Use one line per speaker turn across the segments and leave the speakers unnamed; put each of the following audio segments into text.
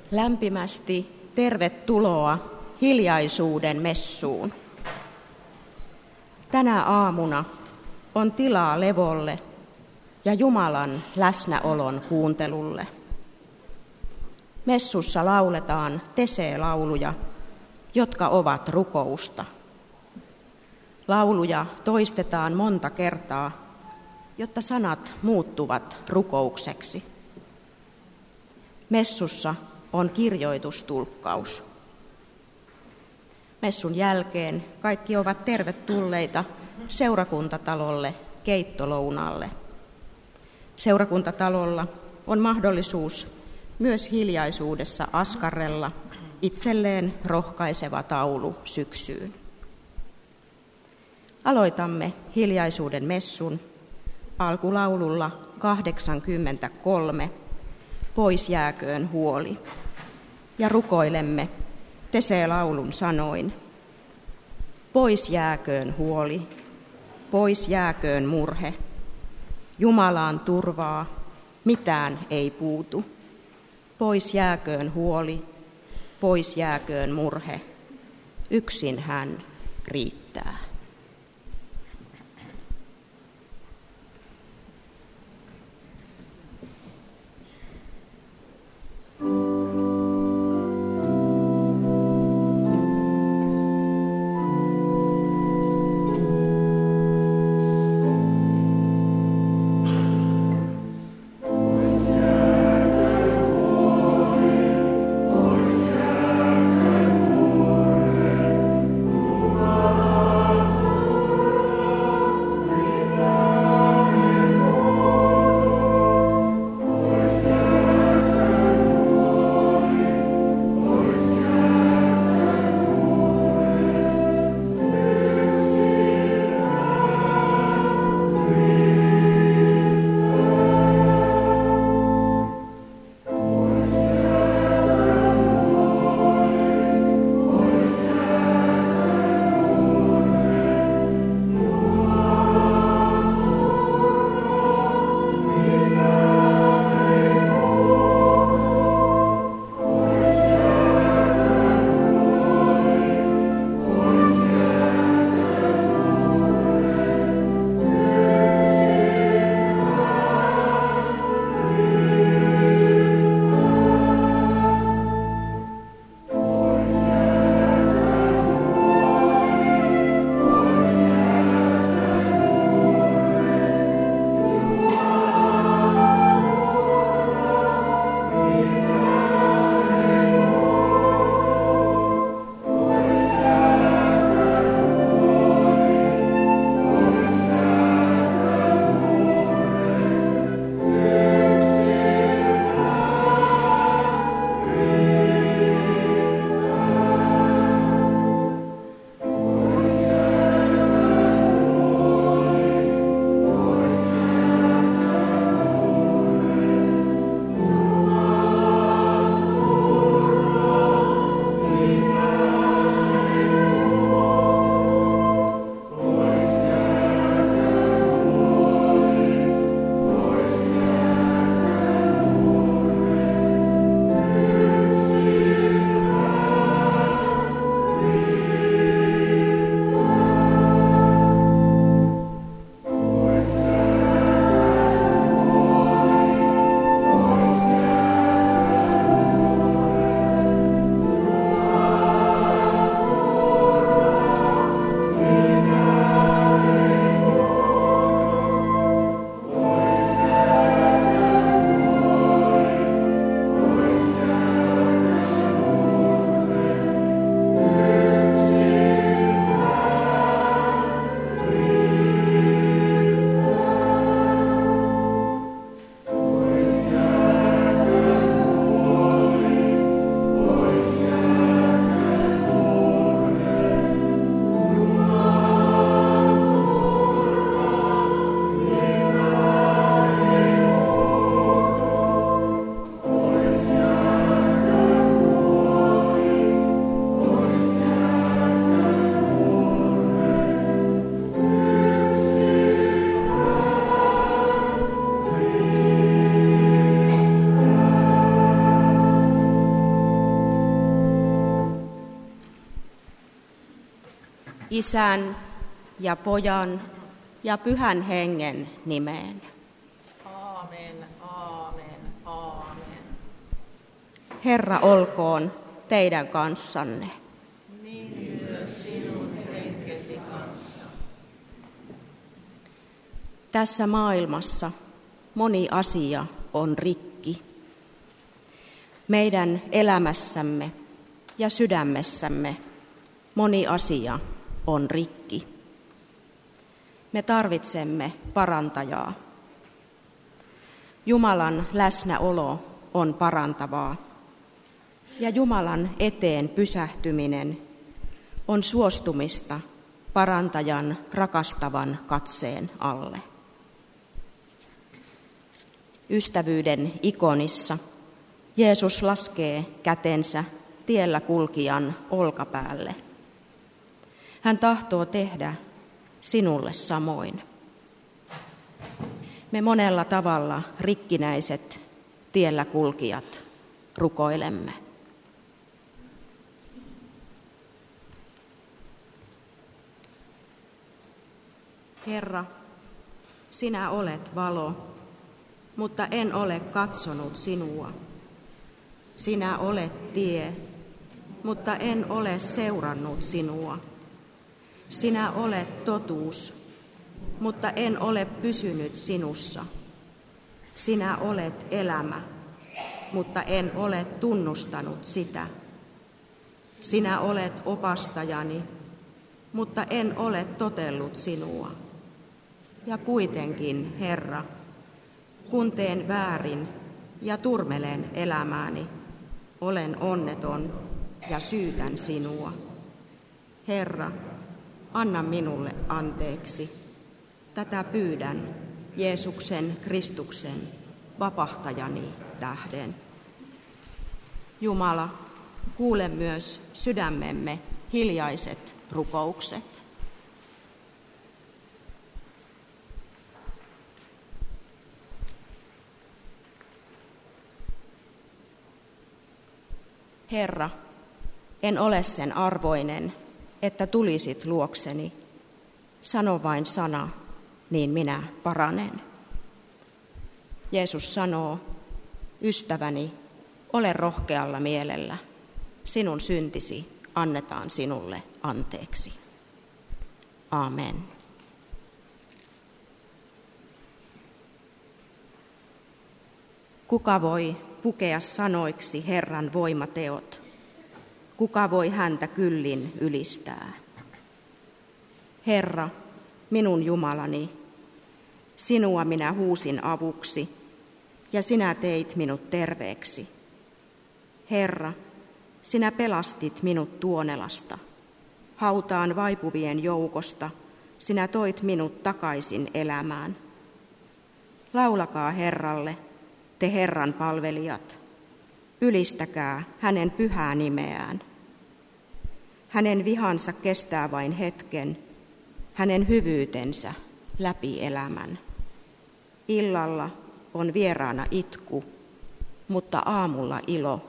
Lämpimästi tervetuloa hiljaisuuden messuun. Tänä aamuna on tilaa levolle ja Jumalan läsnäolon kuuntelulle. Messussa lauletaan Tesee-lauluja, jotka ovat rukousta. Lauluja toistetaan monta kertaa, jotta sanat muuttuvat rukoukseksi. Messussa on kirjoitustulkkaus. Messun jälkeen kaikki ovat tervetulleita seurakuntatalolle keittolounalle. Seurakuntatalolla on mahdollisuus myös hiljaisuudessa askarrella itselleen rohkaiseva taulu syksyyn. Aloitamme hiljaisuuden messun alkulaululla 83, Pois jääköön huoli, ja rukoilemme Tesee-laulun sanoin. Pois jääköön huoli, pois jääköön murhe, Jumalaan turvaa, mitään ei puutu. Pois jääköön huoli, pois jääköön murhe, yksin hän riittää. Isän ja Pojan ja Pyhän Hengen nimeen.
Aamen, aamen, aamen.
Herra olkoon teidän kanssanne.
Niin myös sinun henkesi kanssa.
Tässä maailmassa moni asia on rikki. Meidän elämässämme ja sydämessämme moni asia on rikki. Me tarvitsemme parantajaa. Jumalan läsnäolo on parantavaa, ja Jumalan eteen pysähtyminen on suostumista parantajan rakastavan katseen alle. Ystävyyden ikonissa Jeesus laskee kätensä tiellä kulkijan olkapäälle. Hän tahtoo tehdä sinulle samoin. Me monella tavalla rikkinäiset tiellä kulkijat rukoilemme. Herra, sinä olet valo, mutta en ole katsonut sinua. Sinä olet tie, mutta en ole seurannut sinua. Sinä olet totuus, mutta en ole pysynyt sinussa. Sinä olet elämä, mutta en ole tunnustanut sitä. Sinä olet opastajani, mutta en ole totellut sinua. Ja kuitenkin, Herra, kun teen väärin ja turmelen elämääni, olen onneton ja syytän sinua. Herra, anna minulle anteeksi. Tätä pyydän Jeesuksen Kristuksen vapahtajani tähden. Jumala, kuule myös sydämemme hiljaiset rukoukset. Herra, en ole sen arvoinen, että tulisit luokseni. Sano vain sana, niin minä paranen. Jeesus sanoo, ystäväni, ole rohkealla mielellä. Sinun syntisi annetaan sinulle anteeksi. Amen. Kuka voi pukea sanoiksi Herran voimateot? Kuka voi häntä kyllin ylistää? Herra, minun Jumalani, sinua minä huusin avuksi, ja sinä teit minut terveeksi. Herra, sinä pelastit minut tuonelasta. Hautaan vaipuvien joukosta sinä toit minut takaisin elämään. Laulakaa Herralle, te Herran palvelijat. Ylistäkää hänen pyhää nimeään. Hänen vihansa kestää vain hetken, hänen hyvyytensä läpi elämän. Illalla on vieraana itku, mutta aamulla ilo.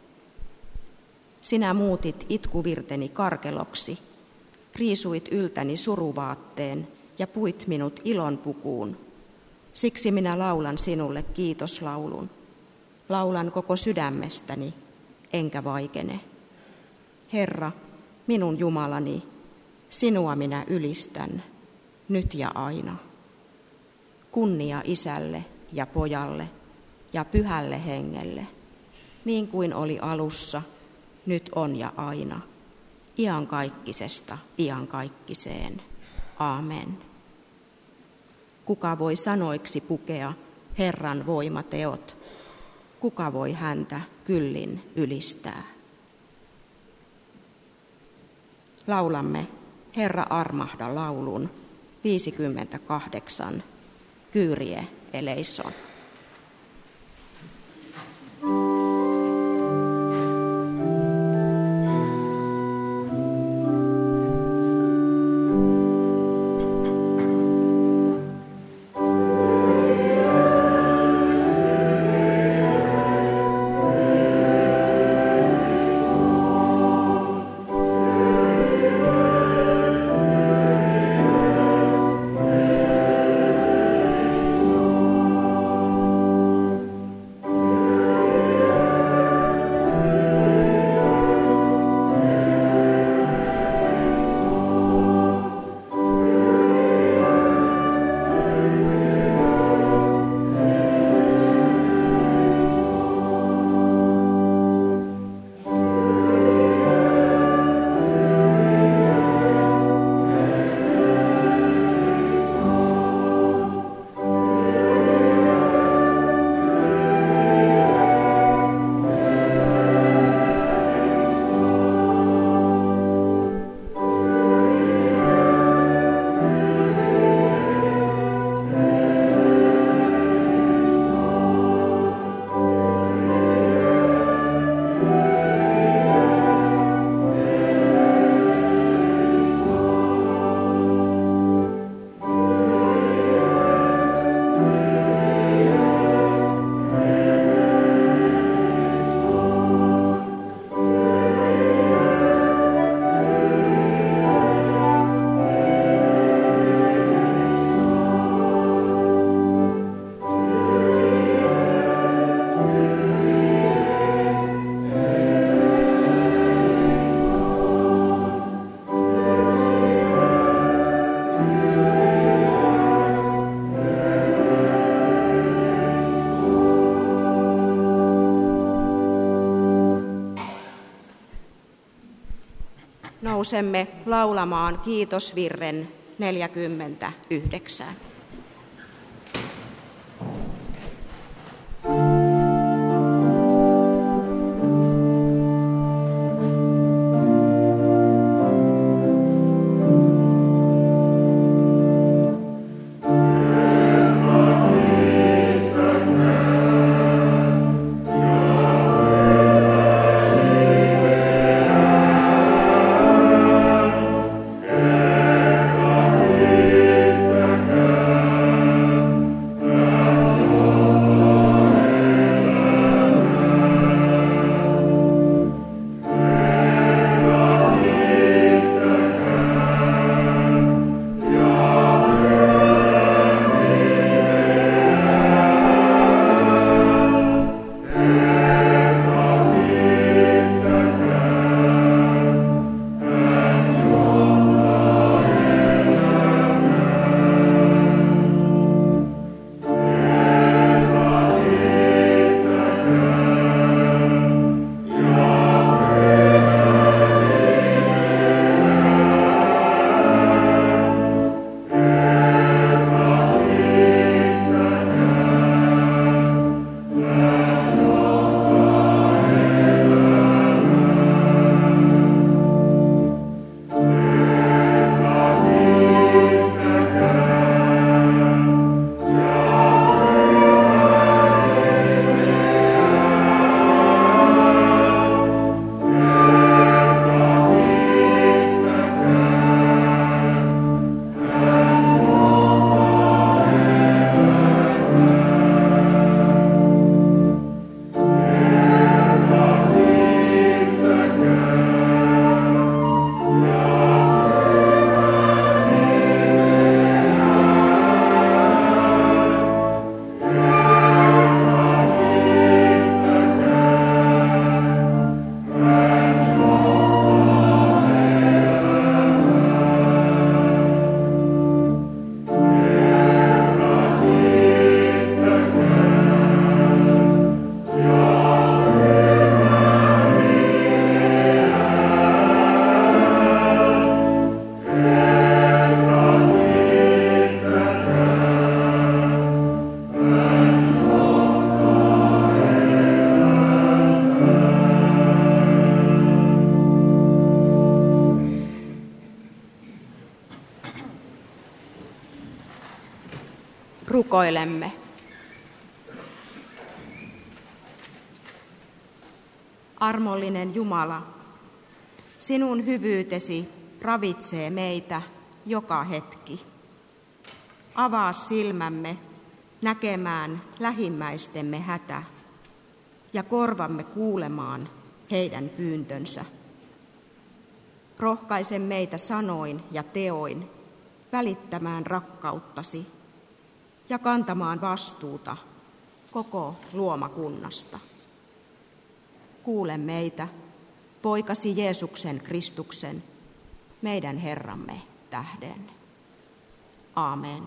Sinä muutit itkuvirteni karkeloksi, riisuit yltäni suruvaatteen ja puit minut ilonpukuun. Siksi minä laulan sinulle kiitoslaulun. Laulan koko sydämestäni, enkä vaikene. Herra, minun Jumalani, sinua minä ylistän, nyt ja aina. Kunnia Isälle ja Pojalle ja Pyhälle Hengelle, niin kuin oli alussa, nyt on ja aina, iankaikkisesta iankaikkiseen. Aamen. Kuka voi sanoiksi pukea Herran voimateot? Kuka voi häntä kyllin ylistää? Laulamme Herra armahda -laulun 58, Kyrie eleison. nousemme laulamaan kiitosvirren 49. Rukoilemme. Armollinen Jumala, sinun hyvyytesi ravitsee meitä joka hetki. Avaa silmämme näkemään lähimmäistemme hätä ja korvamme kuulemaan heidän pyyntönsä. Rohkaise meitä sanoin ja teoin välittämään rakkauttasi ja kantamaan vastuuta koko luomakunnasta. Kuule meitä, poikasi Jeesuksen Kristuksen, meidän Herramme tähden. Aamen.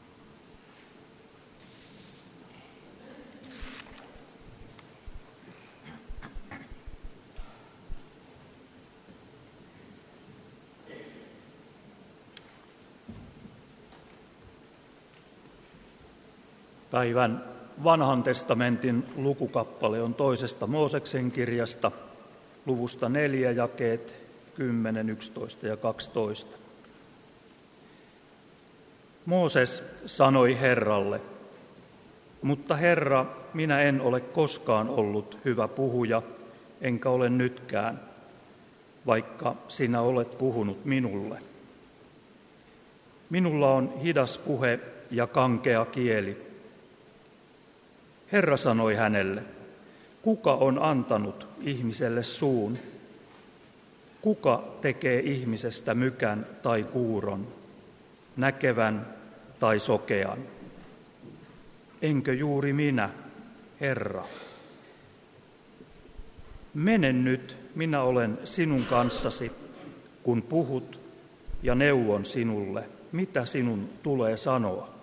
Päivän Vanhan testamentin lukukappale on 2. Mooseksen kirjasta, luvusta 4, jakeet 10, 11 ja 12. Mooses sanoi Herralle, mutta Herra, minä en ole koskaan ollut hyvä puhuja, enkä ole nytkään, vaikka sinä olet puhunut minulle. Minulla on hidas puhe ja kankea kieli. Herra sanoi hänelle, kuka on antanut ihmiselle suun? Kuka tekee ihmisestä mykän tai kuuron, näkevän tai sokean? Enkö juuri minä, Herra? Mene nyt, minä olen sinun kanssasi, kun puhut ja neuvon sinulle, mitä sinun tulee sanoa.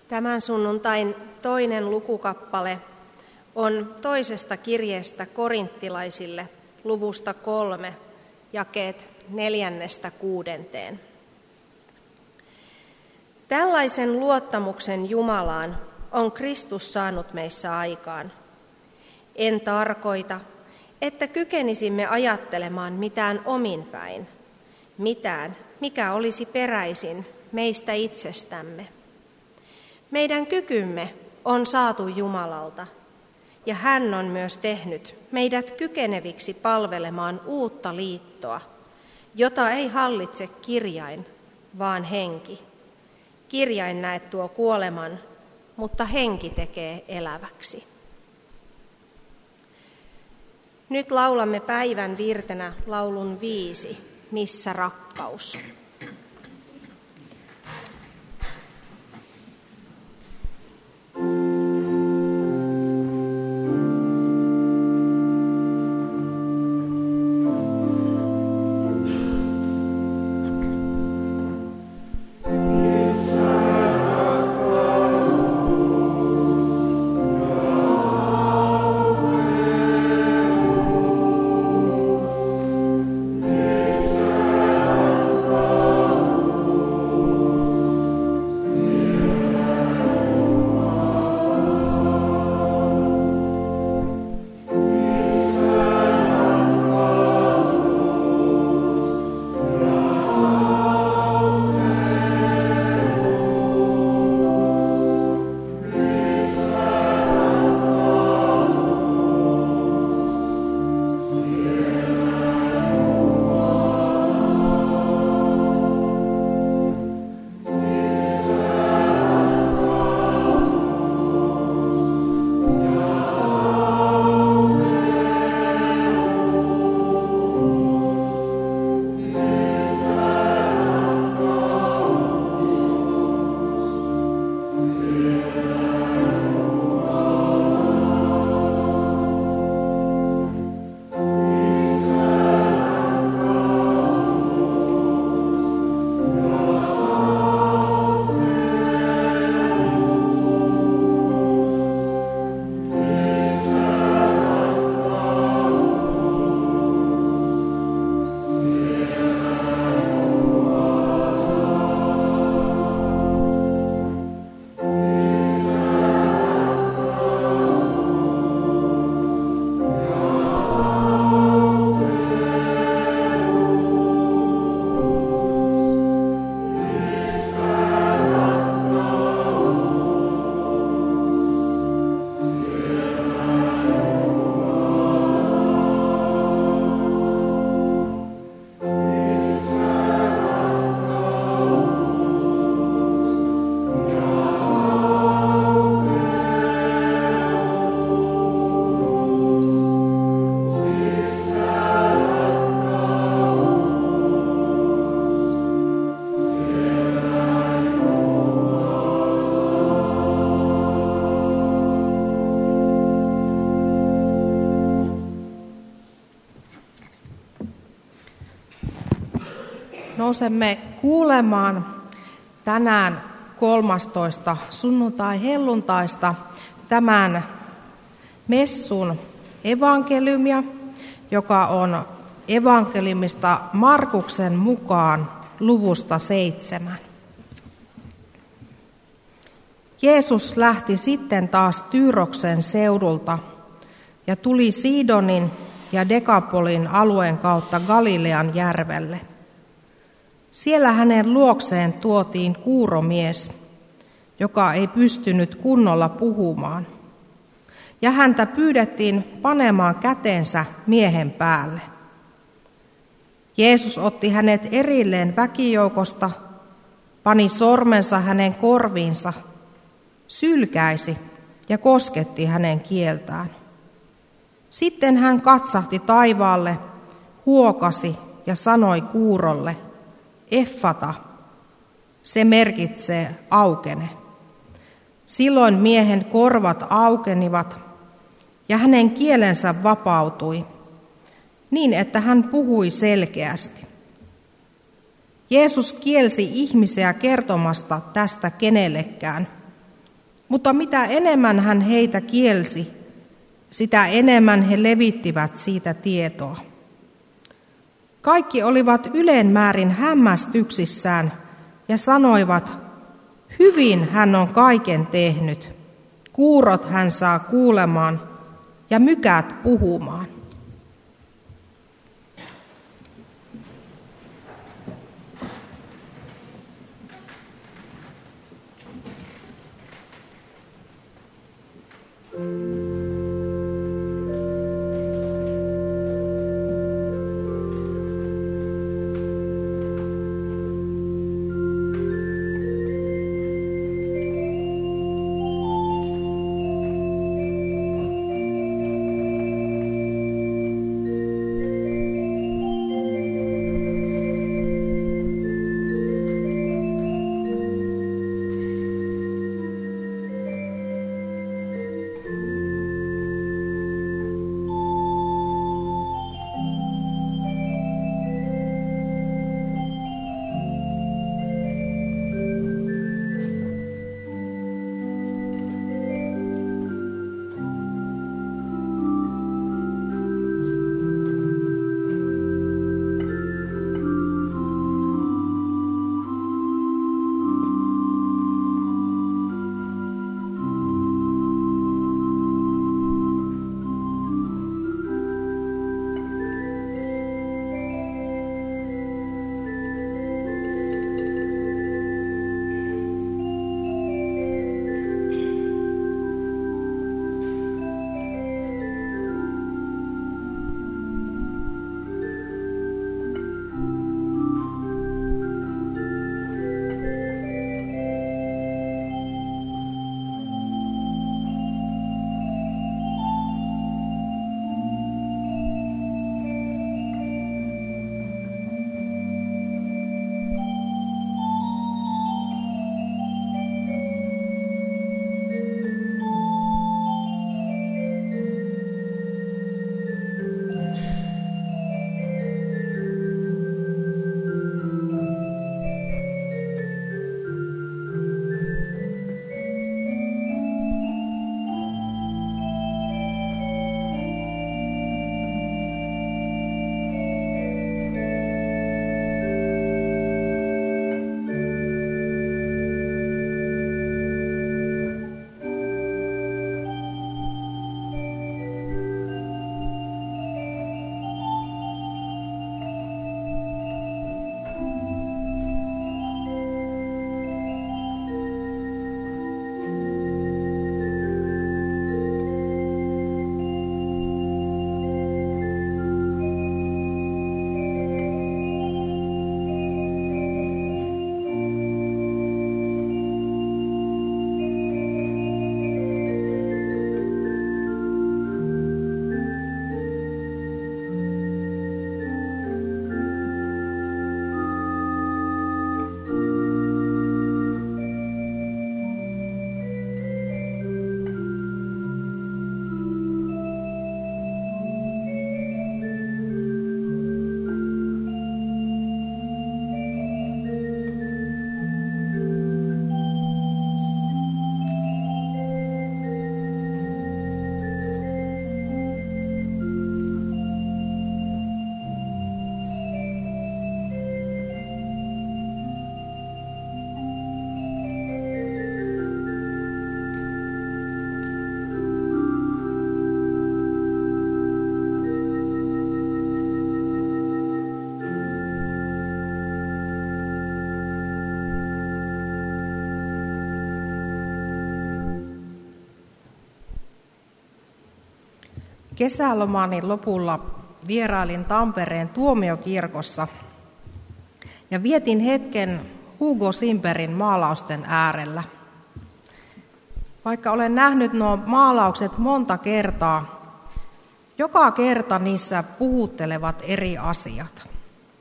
Tämän sunnuntain toinen lukukappale on toisesta kirjeestä korinttilaisille luvusta 3, jakeet 4–6. Tällaisen luottamuksen Jumalaan on Kristus saanut meissä aikaan. En tarkoita, että kykenisimme ajattelemaan mitään ominpäin, mitään, mikä olisi peräisin meistä itsestämme. Meidän kykymme on saatu Jumalalta, ja hän on myös tehnyt meidät kykeneviksi palvelemaan uutta liittoa, jota ei hallitse kirjain, vaan henki. Kirjain näet tuo kuoleman, mutta henki tekee eläväksi. Nyt laulamme päivän virtenä laulun 5, Missä rakkaus?
Nousemme kuulemaan tänään 13. sunnuntai-helluntaista tämän messun evankeliumia, joka on evankeliumista Markuksen mukaan luvusta 7. Jeesus lähti sitten taas Tyyroksen seudulta ja tuli Sidonin ja Dekapolin alueen kautta Galilean järvelle. Siellä hänen luokseen tuotiin kuuromies, joka ei pystynyt kunnolla puhumaan, ja häntä pyydettiin panemaan kätensä miehen päälle. Jeesus otti hänet erilleen väkijoukosta, pani sormensa hänen korviinsa, sylkäisi ja kosketti hänen kieltään. Sitten hän katsahti taivaalle, huokasi ja sanoi kuurolle, Effata, se merkitsee aukene. Silloin miehen korvat aukenivat ja hänen kielensä vapautui, niin että hän puhui selkeästi. Jeesus kielsi ihmisiä kertomasta tästä kenellekään, Mutta mitä enemmän hän heitä kielsi, sitä enemmän he levittivät siitä tietoa. Kaikki olivat ylenmäärin hämmästyksissään ja sanoivat, hyvin hän on kaiken tehnyt. Kuurot hän saa kuulemaan ja mykät puhumaan. Kesälomani lopulla vierailin Tampereen Tuomiokirkossa ja vietin hetken Hugo Simperin maalausten äärellä. Vaikka olen nähnyt nuo maalaukset monta kertaa, joka kerta niissä puhuttelevat eri asiat.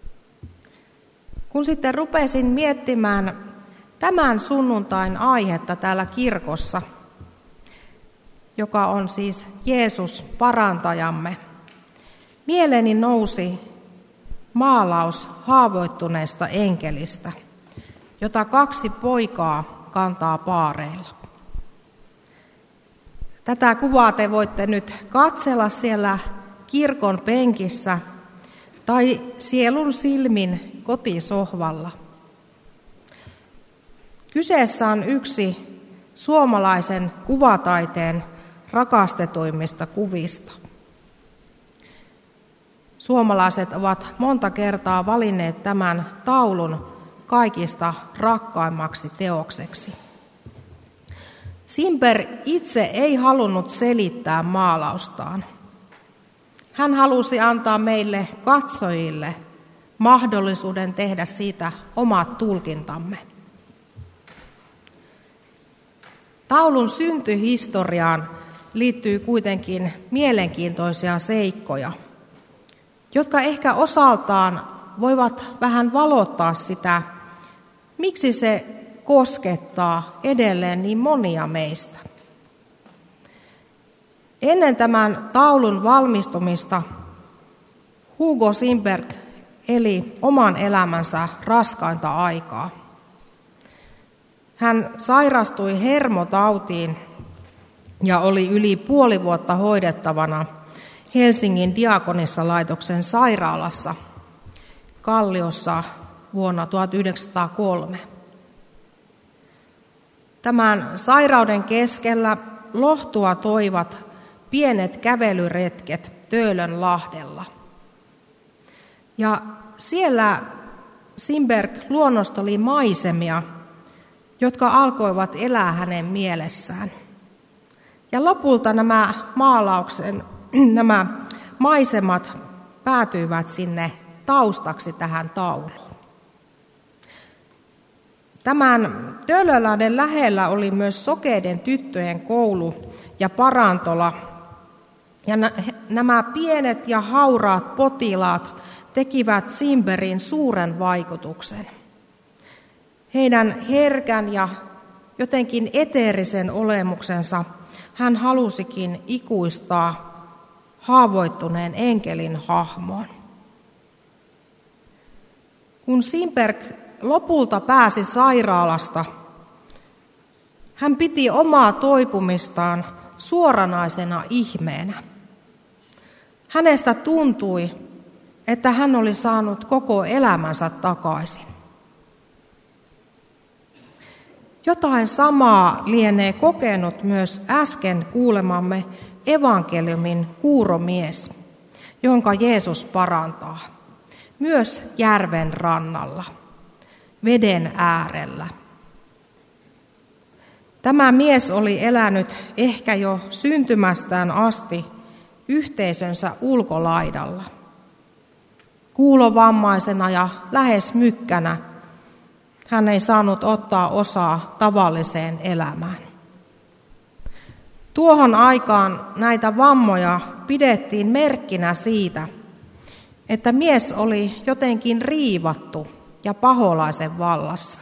Kun sitten rupesin miettimään tämän sunnuntain aihetta täällä kirkossa, joka on siis Jeesus parantajamme, mieleeni nousi maalaus haavoittuneesta enkelistä, jota 2 poikaa kantaa paareilla. Tätä kuvaa te voitte nyt katsella siellä kirkon penkissä tai sielun silmin kotisohvalla. Kyseessä on yksi suomalaisen kuvataiteen rakastetuimmista kuvista. Suomalaiset ovat monta kertaa valinneet tämän taulun kaikista rakkaimmaksi teokseksi. Simberg itse ei halunnut selittää maalaustaan. Hän halusi antaa meille katsojille mahdollisuuden tehdä siitä omat tulkintamme. Taulun syntyhistoriaan liittyy kuitenkin mielenkiintoisia seikkoja, jotka ehkä osaltaan voivat vähän valottaa sitä, miksi se koskettaa edelleen niin monia meistä. Ennen tämän taulun valmistumista Hugo Simberg eli oman elämänsä raskainta aikaa. Hän sairastui hermotautiin ja oli yli puoli vuotta hoidettavana Helsingin Diakonissalaitoksen sairaalassa Kalliossa vuonna 1903. Tämän sairauden keskellä lohtua toivat pienet kävelyretket Töölönlahdella. Ja siellä Simberg luonnosteli maisemia, jotka alkoivat elää hänen mielessään. Ja lopulta nämä maisemat päätyivät sinne taustaksi tähän tauluun. Tämän Töölönlahden lähellä oli myös sokeiden tyttöjen koulu ja parantola. Ja nämä pienet ja hauraat potilaat tekivät Simbergin suuren vaikutuksen. Heidän herkän ja jotenkin eteerisen olemuksensa hän halusikin ikuistaa haavoittuneen enkelin hahmoon. Kun Simberg lopulta pääsi sairaalasta, hän piti omaa toipumistaan suoranaisena ihmeenä. Hänestä tuntui, että hän oli saanut koko elämänsä takaisin. Jotain samaa lienee kokenut myös äsken kuulemamme evankeliumin kuuromies, jonka Jeesus parantaa, myös järven rannalla, veden äärellä. Tämä mies oli elänyt ehkä jo syntymästään asti yhteisönsä ulkolaidalla. Kuulovammaisena ja lähes mykkänä hän ei saanut ottaa osaa tavalliseen elämään. Tuohon aikaan näitä vammoja pidettiin merkkinä siitä, että mies oli jotenkin riivattu ja paholaisen vallassa.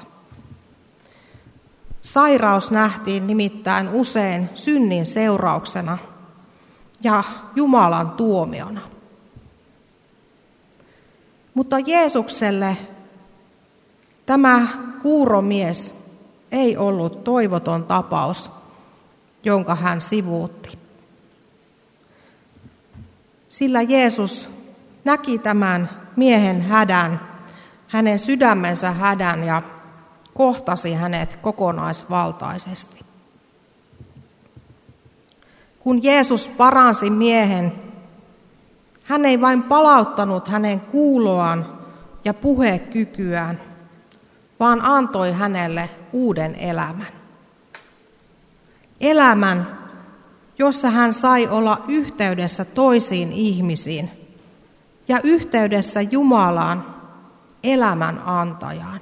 Sairaus nähtiin nimittäin usein synnin seurauksena ja Jumalan tuomiona. Mutta Jeesukselle tämä kuuromies ei ollut toivoton tapaus, jonka hän sivuutti. Sillä Jeesus näki tämän miehen hädän, hänen sydämensä hädän ja kohtasi hänet kokonaisvaltaisesti. Kun Jeesus paransi miehen, hän ei vain palauttanut hänen kuuloaan ja puhekykyään, vaan antoi hänelle uuden elämän. Elämän, jossa hän sai olla yhteydessä toisiin ihmisiin ja yhteydessä Jumalaan, elämän antajaan.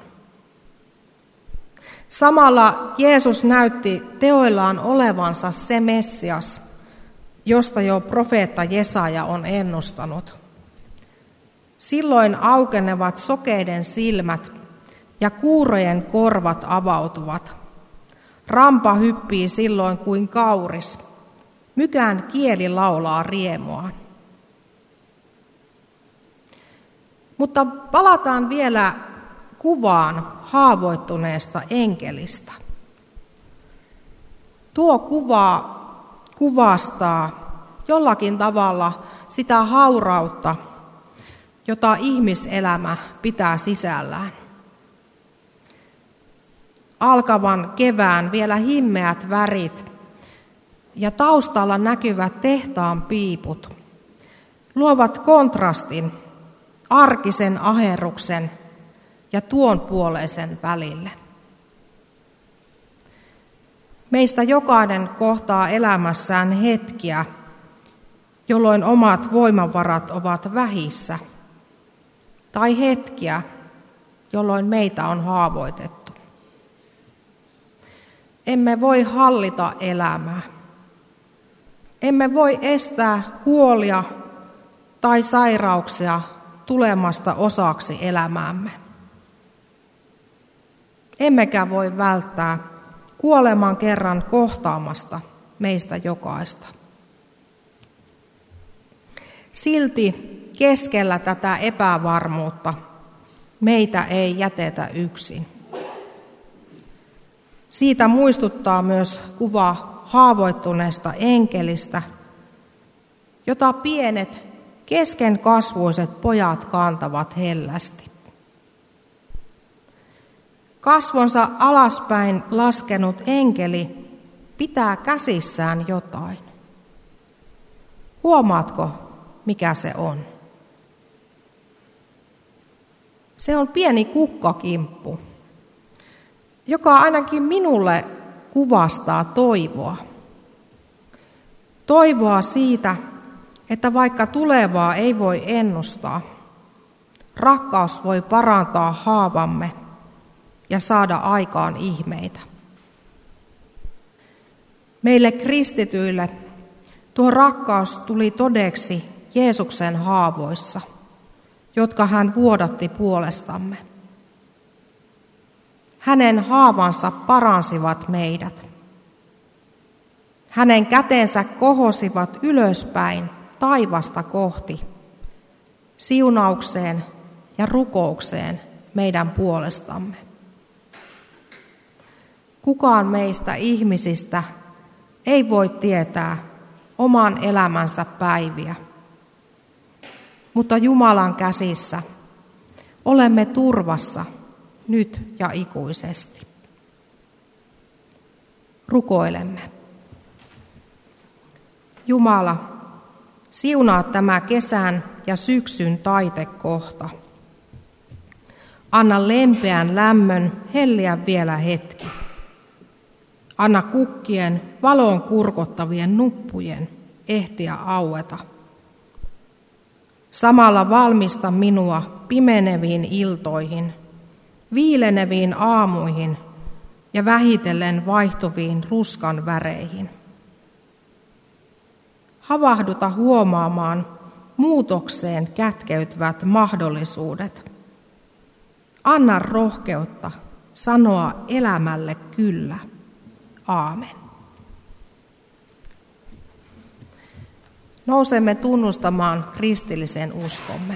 Samalla Jeesus näytti teoillaan olevansa se Messias, josta jo profeetta Jesaja on ennustanut. Silloin aukenevat sokeiden silmät ja kuurojen korvat avautuvat. Rampa hyppii silloin kuin kauris. Mykän kieli laulaa riemuaan. Mutta palataan vielä kuvaan haavoittuneesta enkelistä. Tuo kuva kuvastaa jollakin tavalla sitä haurautta, jota ihmiselämä pitää sisällään. Alkavan kevään vielä himmeät värit ja taustalla näkyvät tehtaan piiput luovat kontrastin arkisen aherruksen ja tuon puoleisen välille. Meistä jokainen kohtaa elämässään hetkiä, jolloin omat voimavarat ovat vähissä, tai hetkiä, jolloin meitä on haavoitettu. Emme voi hallita elämää. Emme voi estää huolia tai sairauksia tulemasta osaksi elämäämme. Emmekä voi välttää kuoleman kerran kohtaamasta meistä jokaista. Silti keskellä tätä epävarmuutta meitä ei jätetä yksin. Siitä muistuttaa myös kuva haavoittuneesta enkelistä, jota pienet keskenkasvuiset pojat kantavat hellästi. Kasvonsa alaspäin laskenut enkeli pitää käsissään jotain. Huomaatko, mikä se on? Se on pieni kukkakimppu, joka ainakin minulle kuvastaa toivoa. Toivoa siitä, että vaikka tulevaa ei voi ennustaa, rakkaus voi parantaa haavamme ja saada aikaan ihmeitä. Meille kristityille tuo rakkaus tuli todeksi Jeesuksen haavoissa, jotka hän vuodatti puolestamme. Hänen haavansa paransivat meidät. Hänen kätensä kohosivat ylöspäin taivasta kohti, siunaukseen ja rukoukseen meidän puolestamme. Kukaan meistä ihmisistä ei voi tietää oman elämänsä päiviä, mutta Jumalan käsissä olemme turvassa nyt ja ikuisesti. Rukoilemme. Jumala, siunaa tämä kesän ja syksyn taitekohta. Anna lempeän lämmön helliä vielä hetki. Anna kukkien valon kurkottavien nuppujen ehtiä aueta. Samalla valmista minua pimeneviin iltoihin, viileneviin aamuihin ja vähitellen vaihtuviin ruskan väreihin. Havahduta huomaamaan muutokseen kätkeytyvät mahdollisuudet. Anna rohkeutta sanoa elämälle kyllä. Aamen. Nousemme tunnustamaan kristillisen uskomme.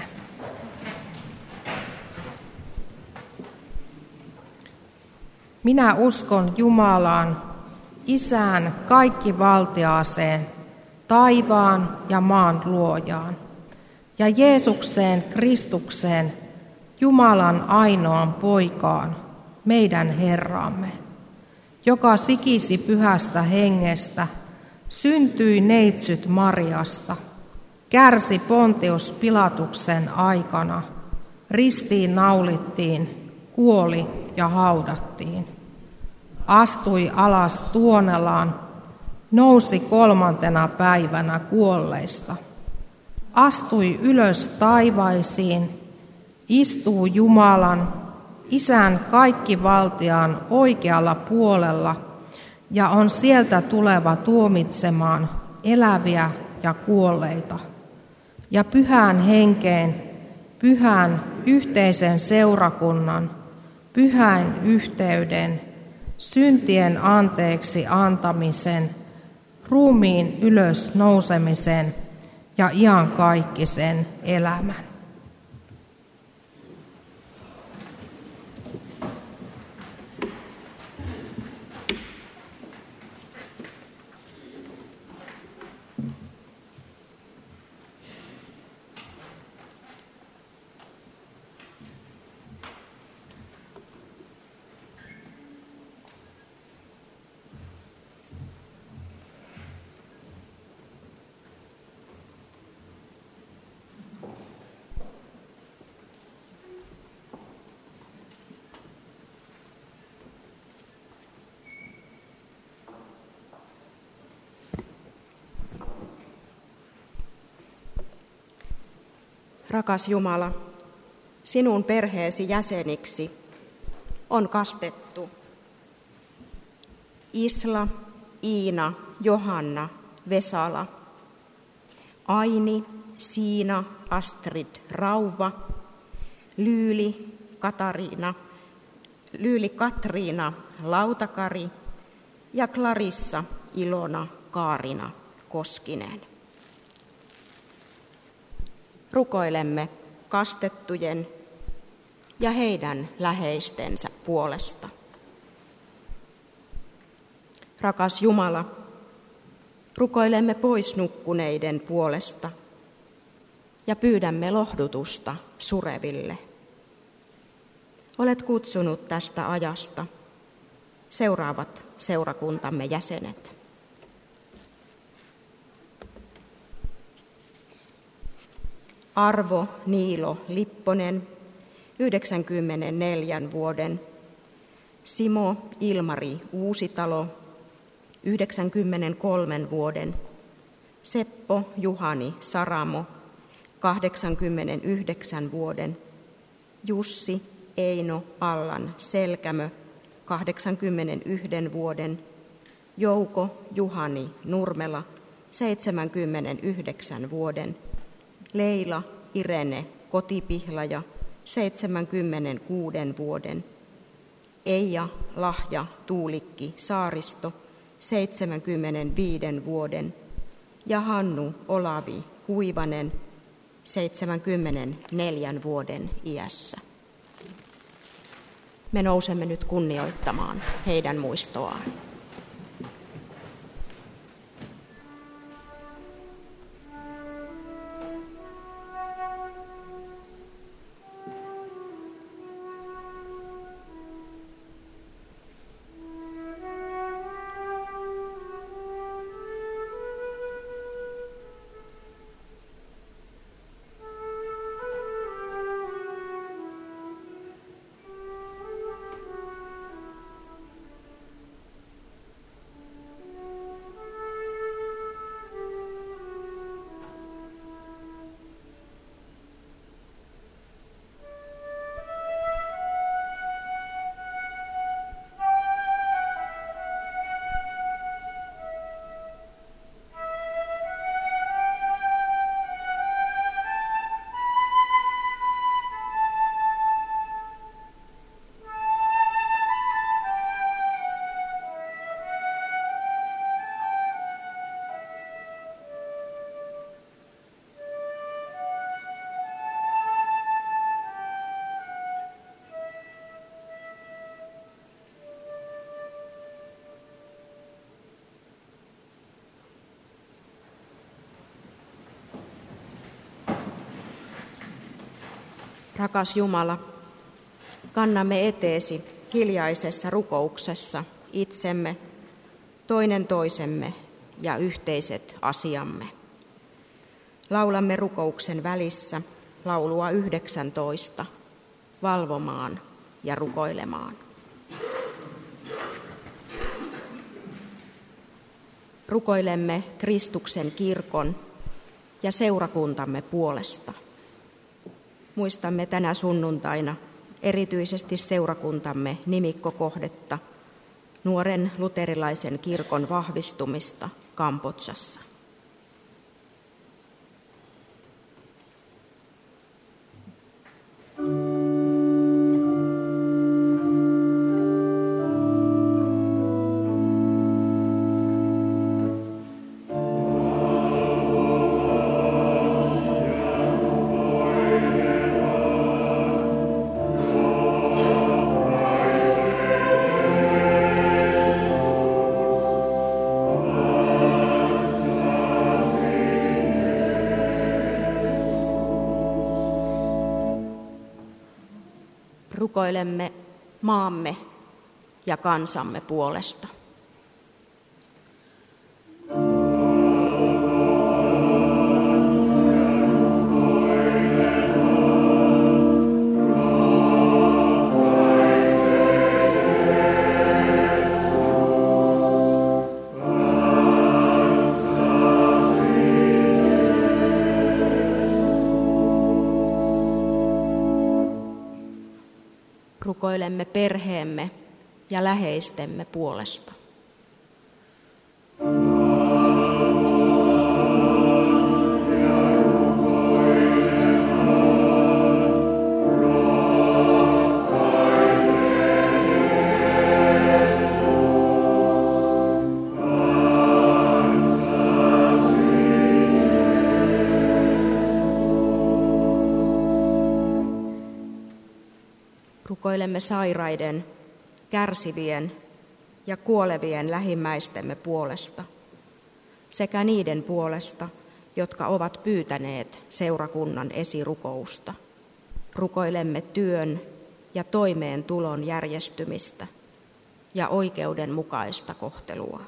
Minä uskon Jumalaan, Isään kaikkivaltiaaseen, taivaan ja maan luojaan, ja Jeesukseen Kristukseen, Jumalan ainoan poikaan, meidän Herramme, joka sikisi pyhästä hengestä, syntyi neitsyt Mariasta, kärsi Pontius Pilatuksen aikana, ristiin naulittiin, kuoli ja haudattiin. Astui alas Tuonelaan, nousi 3. päivänä kuolleista. Astui ylös taivaisiin, istuu Jumalan, Isän kaikkivaltiaan oikealla puolella ja on sieltä tuleva tuomitsemaan eläviä ja kuolleita. Ja pyhään henkeen, pyhän yhteisen seurakunnan, pyhän yhteyden, syntien anteeksi antamisen, ruumiin ylös nousemisen ja iankaikkisen elämän.
Rakas Jumala, sinun perheesi jäseniksi on kastettu Isla, Iina, Johanna, Vesala, Aini, Siina, Astrid, Rauva, Lyyli, Katriina, Lautakari ja Clarissa, Ilona, Kaarina, Koskinen. Rukoilemme kastettujen ja heidän läheistensä puolesta. Rakas Jumala, rukoilemme pois nukkuneiden puolesta ja pyydämme lohdutusta sureville. Olet kutsunut tästä ajasta seuraavat seurakuntamme jäsenet. Arvo Niilo Lipponen, 94 vuoden. Simo Ilmari Uusitalo, 93 vuoden. Seppo Juhani Saramo, 89 vuoden. Jussi Eino Allan Selkämö, 81 vuoden. Jouko Juhani Nurmela, 79 vuoden. Leila Irene Kotipihlaja, 76 vuoden. Eija Lahja Tuulikki Saaristo, 75 vuoden. Ja Hannu Olavi Kuivanen, 74 vuoden iässä. Me nousemme nyt kunnioittamaan heidän muistoaan. Rakas Jumala, kannamme eteesi hiljaisessa rukouksessa itsemme, toinen toisemme ja yhteiset asiamme. Laulamme rukouksen välissä laulua 19, valvomaan ja rukoilemaan. Rukoilemme Kristuksen kirkon ja seurakuntamme puolesta. Muistamme tänä sunnuntaina erityisesti seurakuntamme nimikkokohdetta, nuoren luterilaisen kirkon vahvistumista Kambodsassa. Rukoilemme maamme ja kansamme puolesta. Rukoilemme perheemme ja läheistemme puolesta. Rukoilemme sairaiden, kärsivien ja kuolevien lähimmäistemme puolesta sekä niiden puolesta, jotka ovat pyytäneet seurakunnan esirukousta. Rukoilemme työn ja toimeentulon järjestymistä ja oikeudenmukaista kohtelua.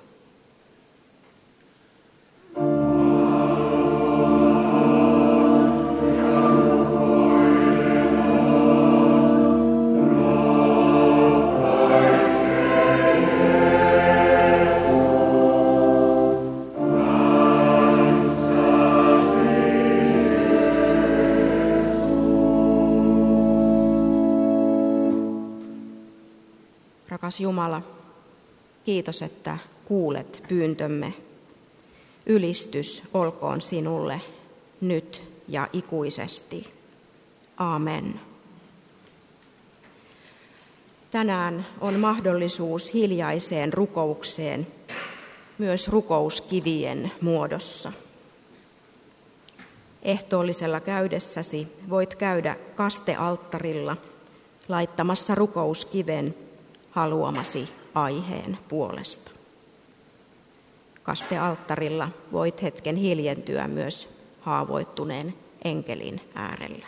Rakas Jumala, kiitos, että kuulet pyyntömme. Ylistys olkoon sinulle nyt ja ikuisesti. Aamen. Tänään on mahdollisuus hiljaiseen rukoukseen, myös rukouskivien muodossa. Ehtoollisella käydessäsi voit käydä kastealttarilla laittamassa rukouskiven haluamasi aiheen puolesta. Kastealttarilla voit hetken hiljentyä myös haavoittuneen enkelin äärellä.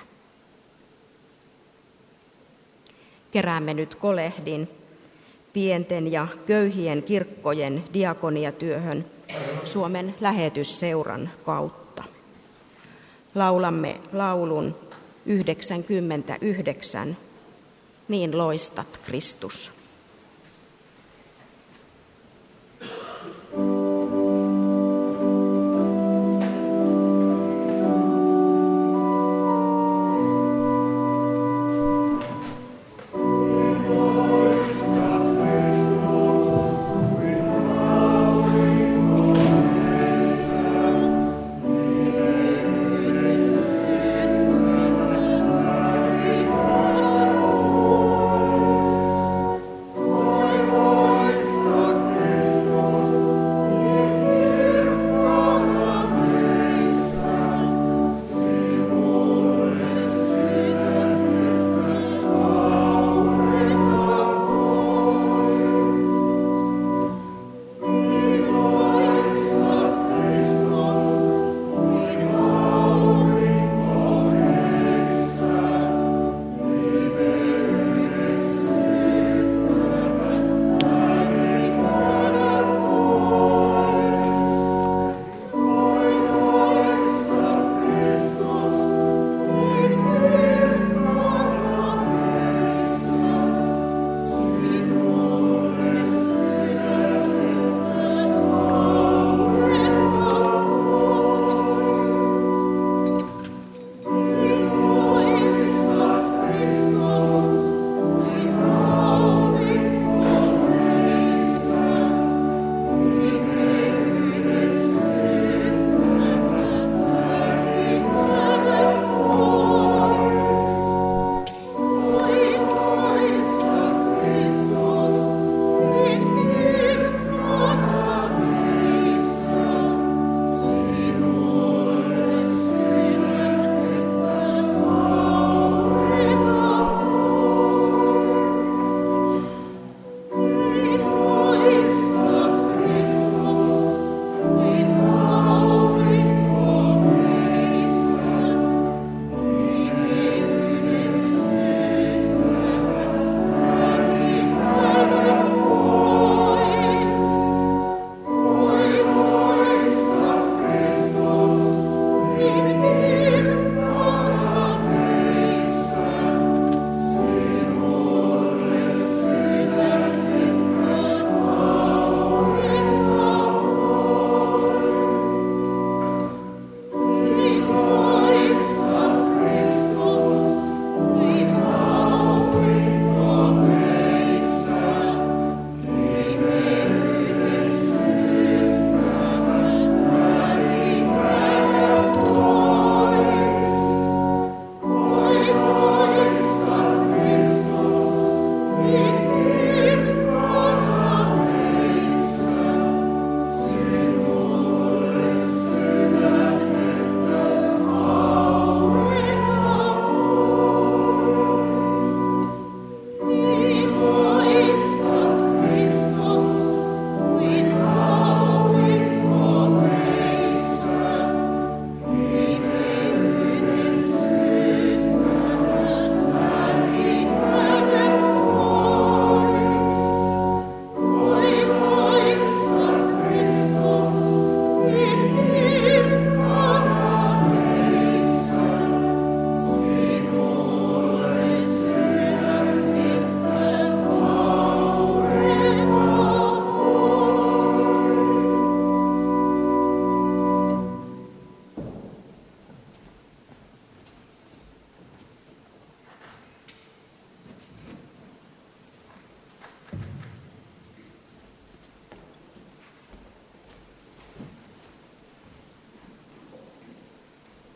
Keräämme nyt kolehdin pienten ja köyhien kirkkojen diakoniatyöhön Suomen Lähetysseuran kautta. Laulamme laulun 99, Niin loistat, Kristus.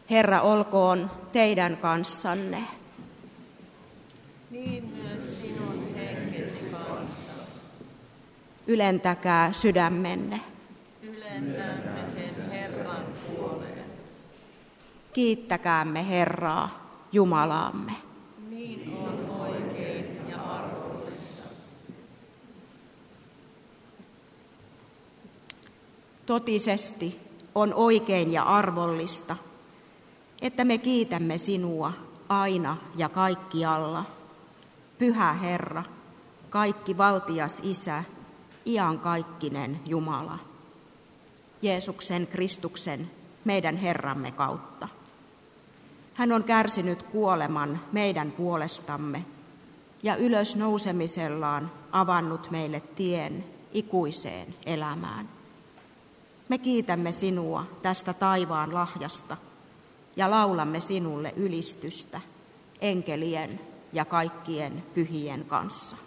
Herra olkoon teidän kanssanne.
Niin myös sinun henkesi kanssa.
Ylentäkää sydämenne.
Ylentämme sen Herran puoleen.
Kiittäkäämme Herraa, Jumalaamme.
Niin on oikein ja arvollista.
Totisesti on oikein ja arvollista, että me kiitämme sinua aina ja kaikkialla. Pyhä Herra, kaikki valtias Isä, iankaikkinen Jumala. Jeesuksen Kristuksen, meidän Herramme kautta. Hän on kärsinyt kuoleman meidän puolestamme ja ylösnousemisellaan avannut meille tien ikuiseen elämään. Me kiitämme sinua tästä taivaan lahjasta ja laulamme sinulle ylistystä enkelien ja kaikkien pyhien kanssa.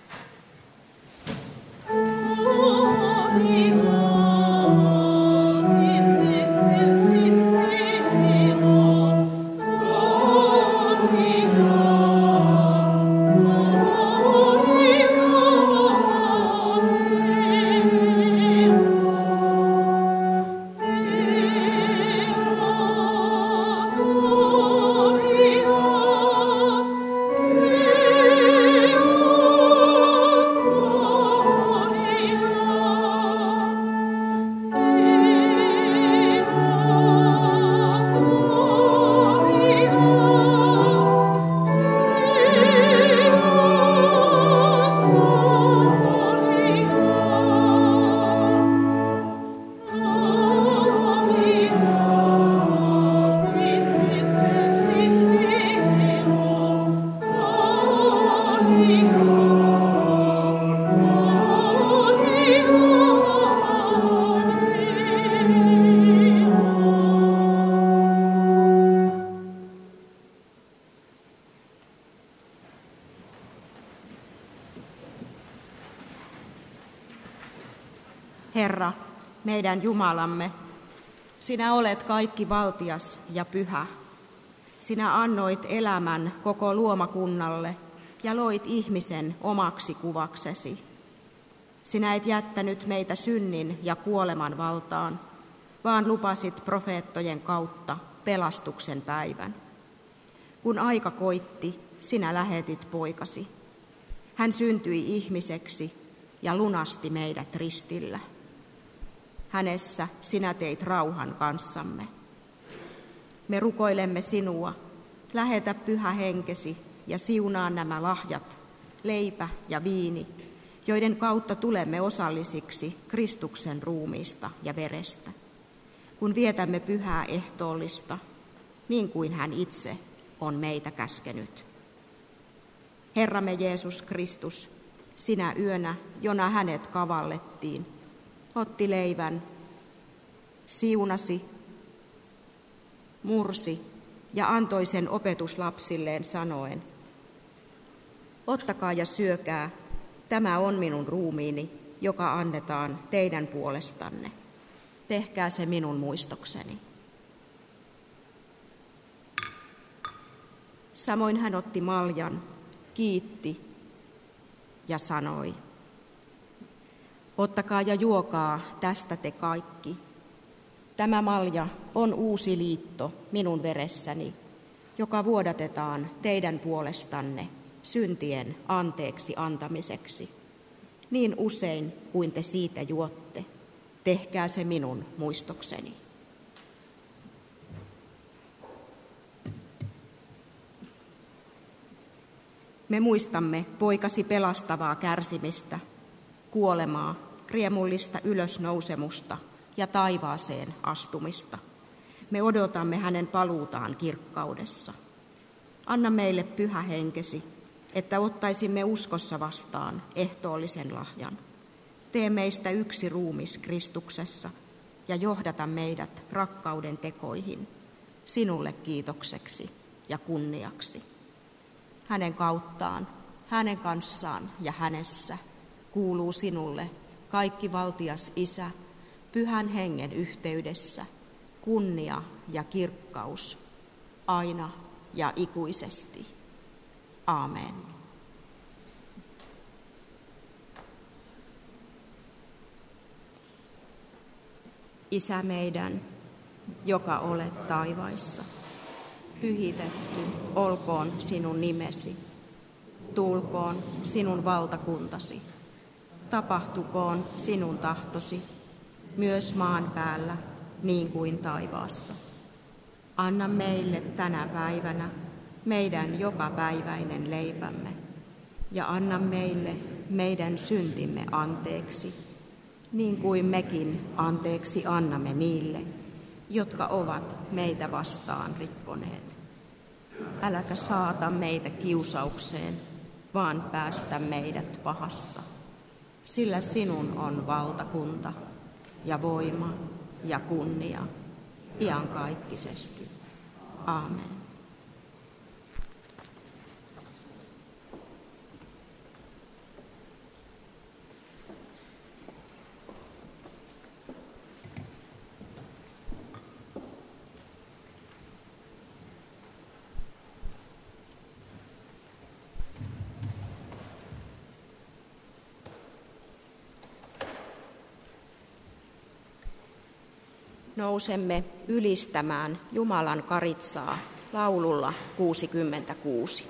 Herra, meidän Jumalamme, sinä olet kaikki valtias ja pyhä. Sinä annoit elämän koko luomakunnalle ja loit ihmisen omaksi kuvaksesi. Sinä et jättänyt meitä synnin ja kuoleman valtaan, vaan lupasit profeettojen kautta pelastuksen päivän. Kun aika koitti, sinä lähetit poikasi. Hän syntyi ihmiseksi ja lunasti meidät ristillä. Hänessä sinä teit rauhan kanssamme. Me rukoilemme sinua, lähetä Pyhä Henkesi ja siunaa nämä lahjat, leipä ja viini, joiden kautta tulemme osallisiksi Kristuksen ruumiista ja verestä, kun vietämme pyhää ehtoollista, niin kuin hän itse on meitä käskenyt. Herramme Jeesus Kristus, sinä yönä, jona hänet kavallettiin, otti leivän, siunasi, mursi ja antoi sen opetuslapsilleen sanoen: ottakaa ja syökää, tämä on minun ruumiini, joka annetaan teidän puolestanne. Tehkää se minun muistokseni. Samoin hän otti maljan, kiitti ja sanoi: ottakaa ja juokaa tästä te kaikki. Tämä malja on uusi liitto minun veressäni, joka vuodatetaan teidän puolestanne syntien anteeksi antamiseksi. Niin usein kuin te siitä juotte, tehkää se minun muistokseni. Me muistamme poikasi pelastavaa kärsimistä, kuolemaa, riemullista ylösnousemusta ja taivaaseen astumista. Me odotamme hänen paluutaan kirkkaudessa. Anna meille Pyhä Henkesi, että ottaisimme uskossa vastaan ehtoollisen lahjan. Tee meistä yksi ruumis Kristuksessa ja johdata meidät rakkauden tekoihin, sinulle kiitokseksi ja kunniaksi. Hänen kauttaan, hänen kanssaan ja hänessä kuuluu sinulle kaikki valtias Isä, Pyhän Hengen yhteydessä, kunnia ja kirkkaus, aina ja ikuisesti. Aamen. Isä meidän, joka olet taivaissa, pyhitetty olkoon sinun nimesi. Tulkoon sinun valtakuntasi. Tapahtukoon sinun tahtosi, myös maan päällä, niin kuin taivaassa. Anna meille tänä päivänä meidän jokapäiväinen leipämme, ja anna meille meidän syntimme anteeksi, niin kuin mekin anteeksi annamme niille, jotka ovat meitä vastaan rikkoneet. Äläkä saata meitä kiusaukseen, vaan päästä meidät pahasta. Sillä sinun on valtakunta ja voima ja kunnia iankaikkisesti. Aamen. Nousemme ylistämään Jumalan karitsaa laululla 66.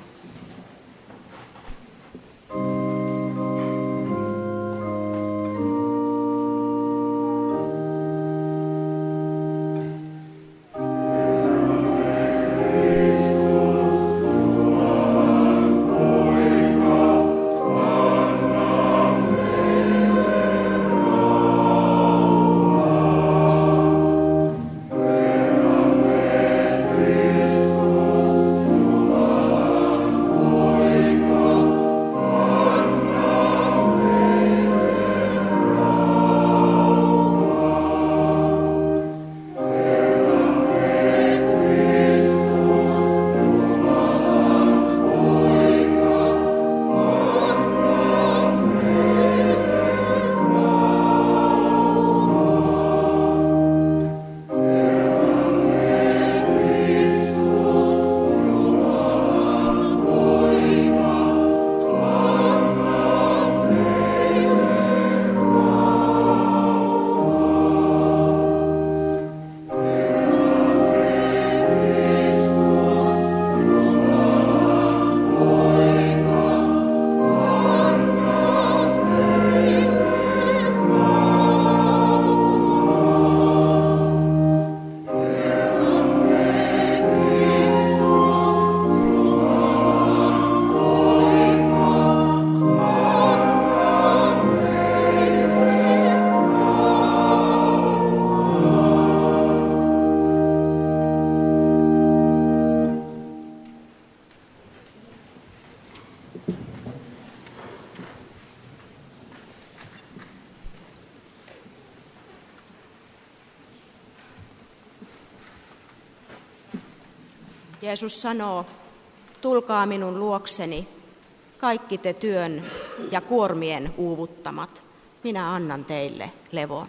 Jeesus sanoo, tulkaa minun luokseni, kaikki te työn ja kuormien uuvuttamat, minä annan teille levon.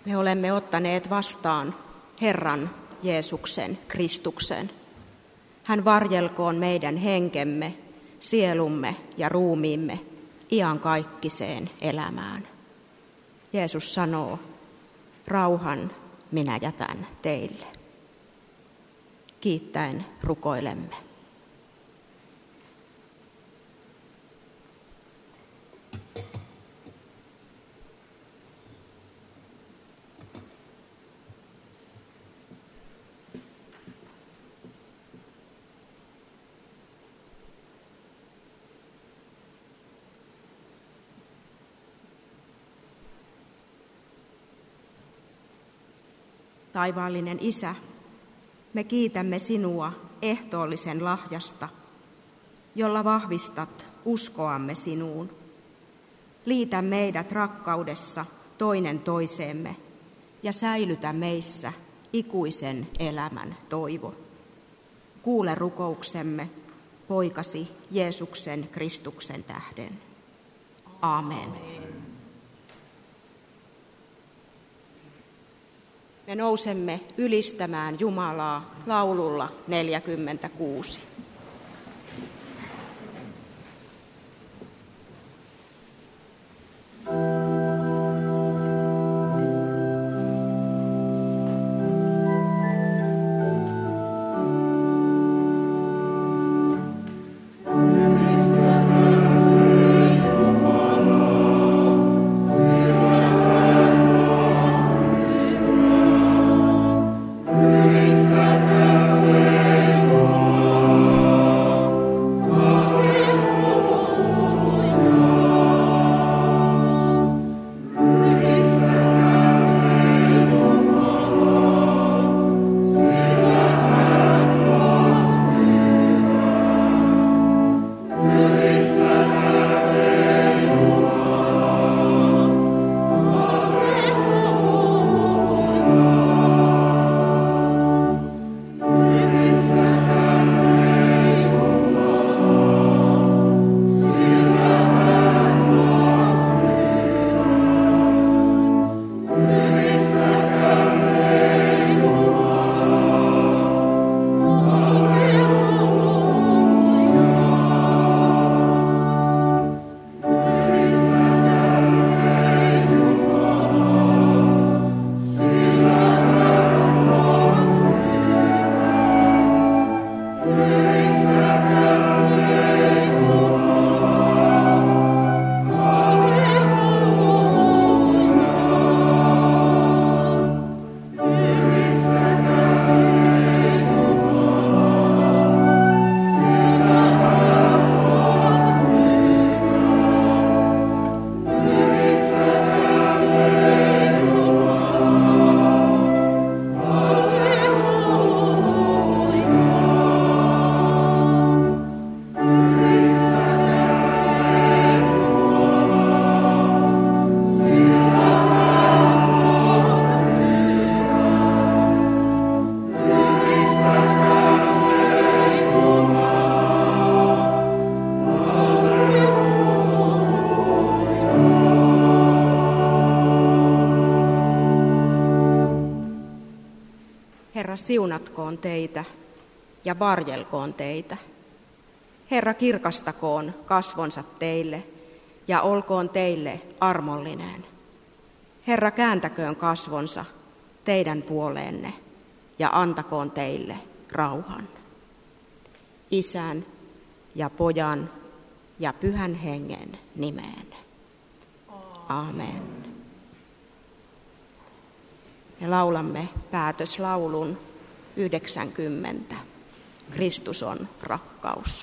Me olemme ottaneet vastaan Herran Jeesuksen, Kristuksen. Hän varjelkoon meidän henkemme, sielumme ja ruumiimme iankaikkiseen elämään. Jeesus sanoo, rauhan minä jätän teille. Kiittäen rukoilemme. Taivaallinen Isä, me kiitämme sinua ehtoollisen lahjasta, jolla vahvistat uskoamme sinuun. Liitä meidät rakkaudessa toinen toiseemme ja säilytä meissä ikuisen elämän toivo. Kuule rukouksemme poikasi Jeesuksen Kristuksen tähden. Aamen. Me nousemme ylistämään Jumalaa laululla 46. Herra, siunatkoon teitä ja varjelkoon teitä. Herra, kirkastakoon kasvonsa teille ja olkoon teille armollinen. Herra, kääntäköön kasvonsa teidän puoleenne ja antakoon teille rauhan. Isän ja Pojan ja Pyhän Hengen nimeen. Aamen. Me laulamme päätöslaulun 90. Kristus on rakkaus.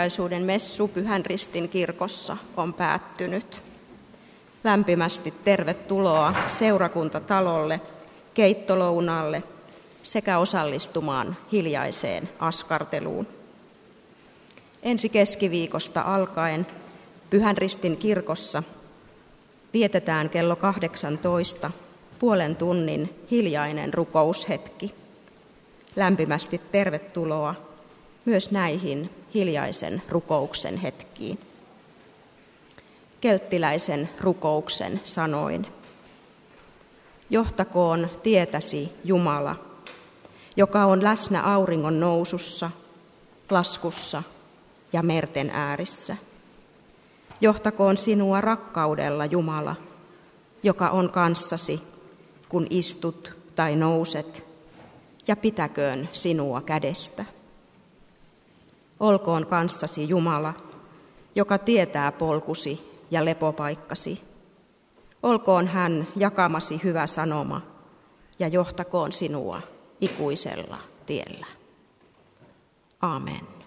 Kelttiläisuuden messu Pyhän Ristin kirkossa on päättynyt. Lämpimästi tervetuloa seurakuntatalolle, keittolounalle sekä osallistumaan hiljaiseen askarteluun. Ensi keskiviikosta alkaen Pyhän Ristin kirkossa vietetään kello 18 puolen tunnin hiljainen rukoushetki. Lämpimästi tervetuloa myös näihin hiljaisen rukouksen hetkiin. Kelttiläisen rukouksen sanoin: johtakoon tietäsi Jumala, joka on läsnä auringon nousussa, laskussa ja merten äärissä. Johtakoon sinua rakkaudella Jumala, joka on kanssasi, kun istut tai nouset, ja pitäköön sinua kädestä. Olkoon kanssasi Jumala, joka tietää polkusi ja lepopaikkasi. Olkoon hän jakamasi hyvä sanoma ja johtakoon sinua ikuisella tiellä. Aamen.